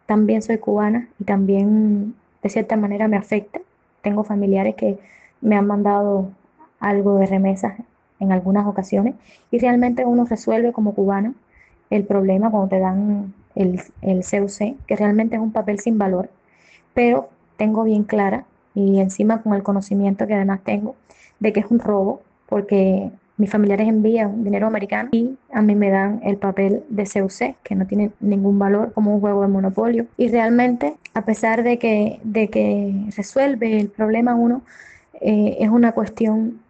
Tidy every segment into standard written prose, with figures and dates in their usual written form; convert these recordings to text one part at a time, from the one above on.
también soy cubana y también de cierta manera me afecta. Tengo familiares que me han mandado algo de remesas en algunas ocasiones y realmente uno resuelve como cubano el problema cuando te dan el CUC, que realmente es un papel sin valor, pero tengo bien clara y encima con el conocimiento que además tengo de que es un robo, porque mis familiares envían dinero americano y a mí me dan el papel de CUC, que no tiene ningún valor como un juego de monopolio. Y realmente, a pesar de que resuelve el problema uno, es una cuestión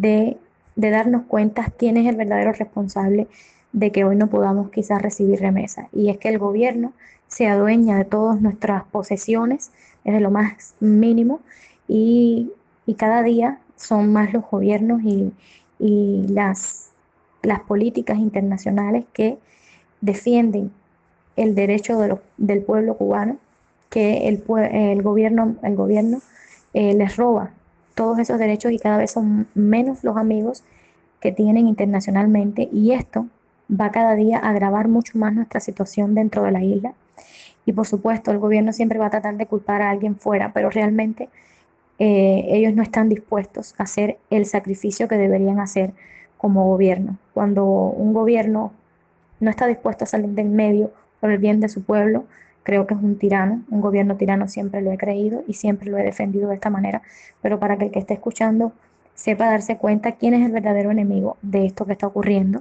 de darnos cuenta quién es el verdadero responsable de que hoy no podamos quizás recibir remesas. Y es que el gobierno se adueña de todas nuestras posesiones desde lo más mínimo y, y cada día son más los gobiernos y las políticas internacionales que defienden el derecho del pueblo cubano, que el gobierno les roba todos esos derechos y cada vez son menos los amigos que tienen internacionalmente y esto va cada día a agravar mucho más nuestra situación dentro de la isla. Y por supuesto, el gobierno siempre va a tratar de culpar a alguien fuera, pero realmente ellos no están dispuestos a hacer el sacrificio que deberían hacer como gobierno. Cuando un gobierno no está dispuesto a salir del medio por el bien de su pueblo, creo que es un tirano, un gobierno tirano siempre lo he creído y siempre lo he defendido de esta manera, pero para que el que esté escuchando sepa darse cuenta quién es el verdadero enemigo de esto que está ocurriendo.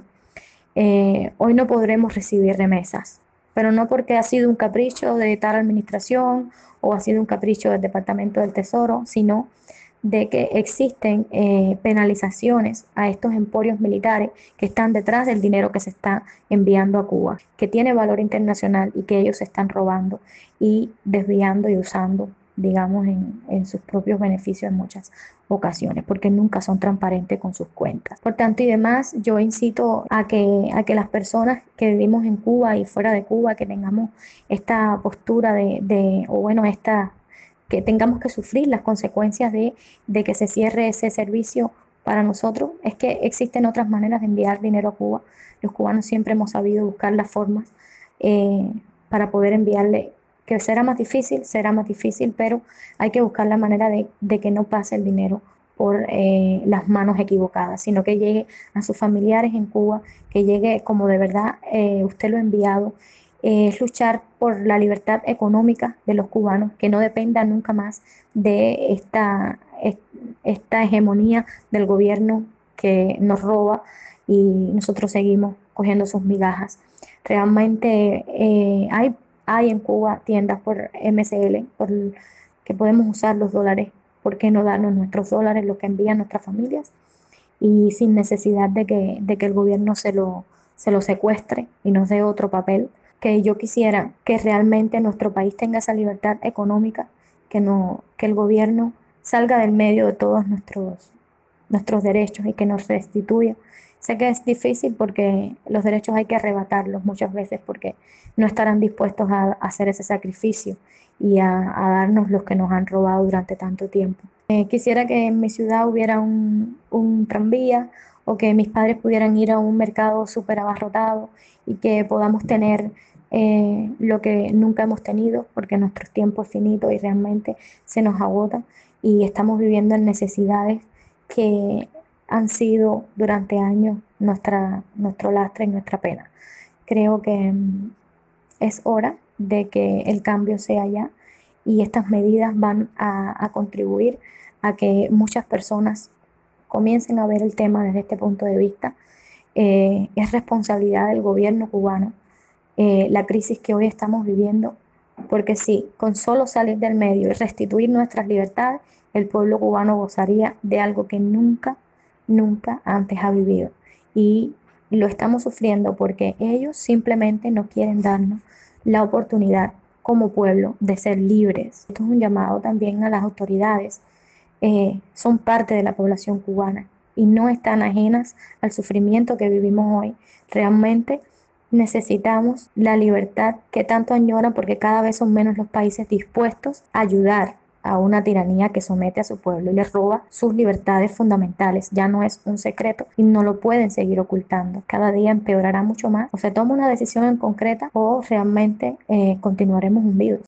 Hoy no podremos recibir remesas, pero no porque ha sido un capricho de tal administración o ha sido un capricho del Departamento del Tesoro, sino de que existen penalizaciones a estos emporios militares que están detrás del dinero que se está enviando a Cuba, que tiene valor internacional y que ellos se están robando y desviando y usando, digamos, en sus propios beneficios en muchas ocasiones, porque nunca son transparentes con sus cuentas. Por tanto y demás, yo incito a que las personas que vivimos en Cuba y fuera de Cuba, que tengamos esta postura o bueno, que tengamos que sufrir las consecuencias de que se cierre ese servicio para nosotros, es que existen otras maneras de enviar dinero a Cuba. Los cubanos siempre hemos sabido buscar las formas eh, para poder enviarle, que será más difícil, pero hay que buscar la manera de que no pase el dinero por las manos equivocadas, sino que llegue a sus familiares en Cuba, que llegue como de verdad usted lo ha enviado. Es luchar por la libertad económica de los cubanos, que no dependa nunca más de esta hegemonía del gobierno que nos roba y nosotros seguimos cogiendo sus migajas. Realmente hay en Cuba tiendas por MCL, que podemos usar los dólares. ¿Por qué no darnos nuestros dólares, los que envían nuestras familias? Y sin necesidad de que el gobierno se lo secuestre y nos dé otro papel. Que yo quisiera que realmente nuestro país tenga esa libertad económica, que, no, que el gobierno salga del medio de todos nuestros derechos y que nos restituya. Sé que es difícil porque los derechos hay que arrebatarlos muchas veces porque no estarán dispuestos a hacer ese sacrificio y a darnos los que nos han robado durante tanto tiempo. Quisiera que en mi ciudad hubiera un tranvía o que mis padres pudieran ir a un mercado súper abarrotado y que podamos tener lo que nunca hemos tenido porque nuestro tiempo es finito y realmente se nos agota y estamos viviendo en necesidades que han sido durante años nuestro lastre y nuestra pena. Creo que es hora de que el cambio sea ya y estas medidas van a contribuir a que muchas personas comiencen a ver el tema desde este punto de vista. Es responsabilidad del gobierno cubano la crisis que hoy estamos viviendo, porque sí, con solo salir del medio y restituir nuestras libertades, el pueblo cubano gozaría de algo que nunca, nunca antes ha vivido. Y lo estamos sufriendo porque ellos simplemente no quieren darnos la oportunidad como pueblo de ser libres. Esto es un llamado también a las autoridades. Son parte de la población cubana y no están ajenas al sufrimiento que vivimos hoy. Realmente necesitamos la libertad que tanto añoran porque cada vez son menos los países dispuestos a ayudar a una tiranía que somete a su pueblo y le roba sus libertades fundamentales. Ya no es un secreto y no lo pueden seguir ocultando. Cada día empeorará mucho más. O se toma una decisión en concreta o realmente continuaremos hundidos.